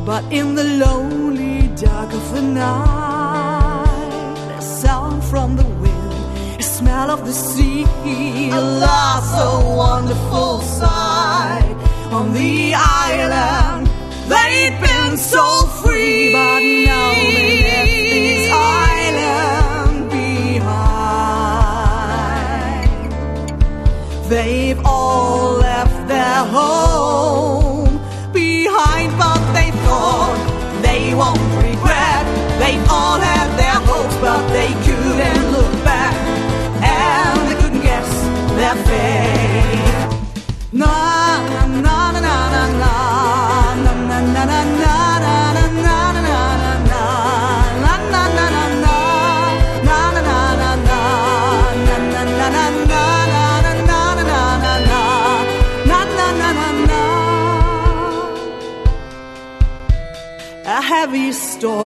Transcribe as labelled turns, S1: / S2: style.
S1: But in the lonely dark of the night, a sound from the wind, a smell of the sea, alas, a wonderful sight. On the island, they'd been so free, but now they left this island behind. They've all left their home behind, but they thought they won't regret. They all had their hopes, but they couldn't look back, and they couldn't guess their fate. Na na na na na na na na na na na a heavy storm.